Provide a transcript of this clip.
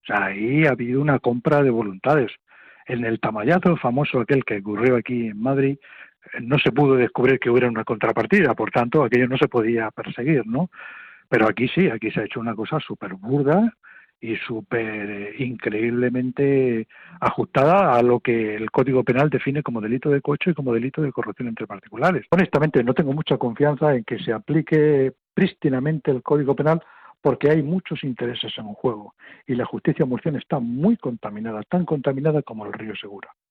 O sea, ahí ha habido una compra de voluntades. En el tamallazo famoso aquel que ocurrió aquí en Madrid, no se pudo descubrir que hubiera una contrapartida, por tanto, aquello no se podía perseguir, ¿no? Pero aquí sí, aquí se ha hecho una cosa súper burda y súper increíblemente ajustada a lo que el Código Penal define como delito de cohecho y como delito de corrupción entre particulares. Honestamente, no tengo mucha confianza en que se aplique prístinamente el Código Penal porque hay muchos intereses en juego y la justicia murciana está muy contaminada, tan contaminada como el río Segura.